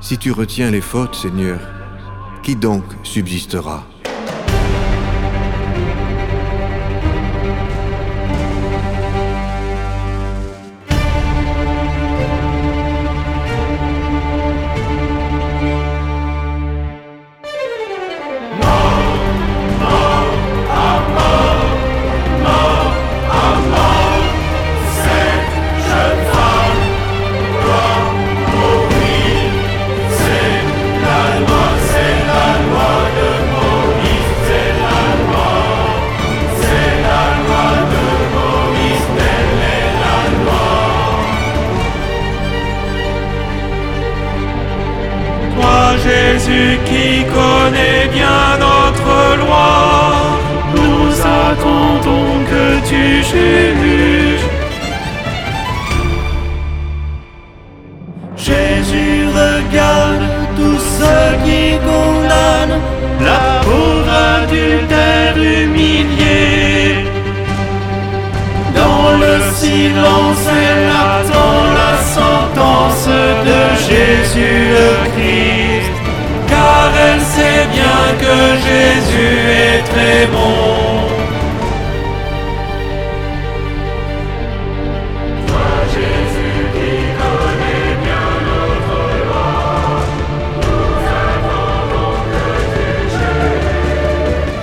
Si tu retiens les fautes, Seigneur, qui donc subsistera? Jésus qui connaît bien notre loi, nous attendons que tu juges. Jésus regarde tous ceux qui condamnent La pauvre adultère humiliée. Dans le silence, elle attend la sentence de Jésus le Christ. Car elle sait bien que Jésus est très bon. Toi, Jésus qui connais bien notre loi, nous attendons que tu juges.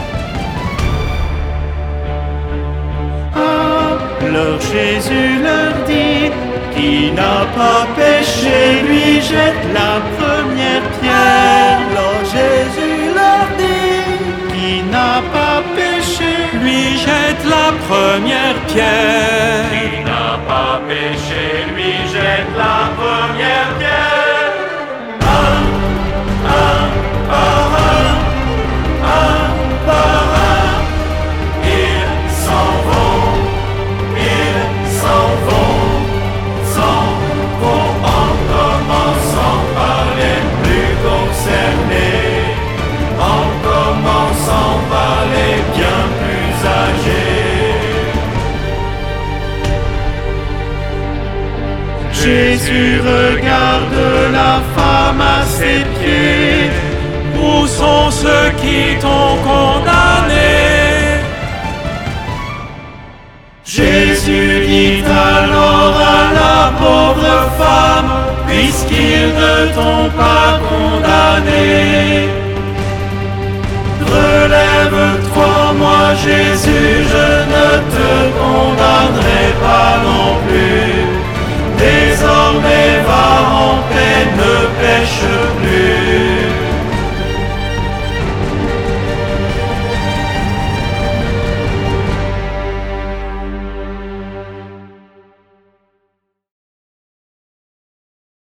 Alors Jésus leur dit, qui n'a pas péché, lui jette la première pierre. Alors Jésus leur dit, qui n'a pas péché, Lui jette la première pierre. qui n'a pas péché, lui jette la première pierre. Un par un, ils s'en vont, en commençant par les plus concernés, en commençant par les bien plus âgés. Jésus regarde la femme à ses pieds. Où sont ceux qui t'ont condamné? Jésus dit alors à la pauvre femme, puisqu'ils ne t'ont pas condamné, relève-toi, moi Jésus, je ne te condamnerai pas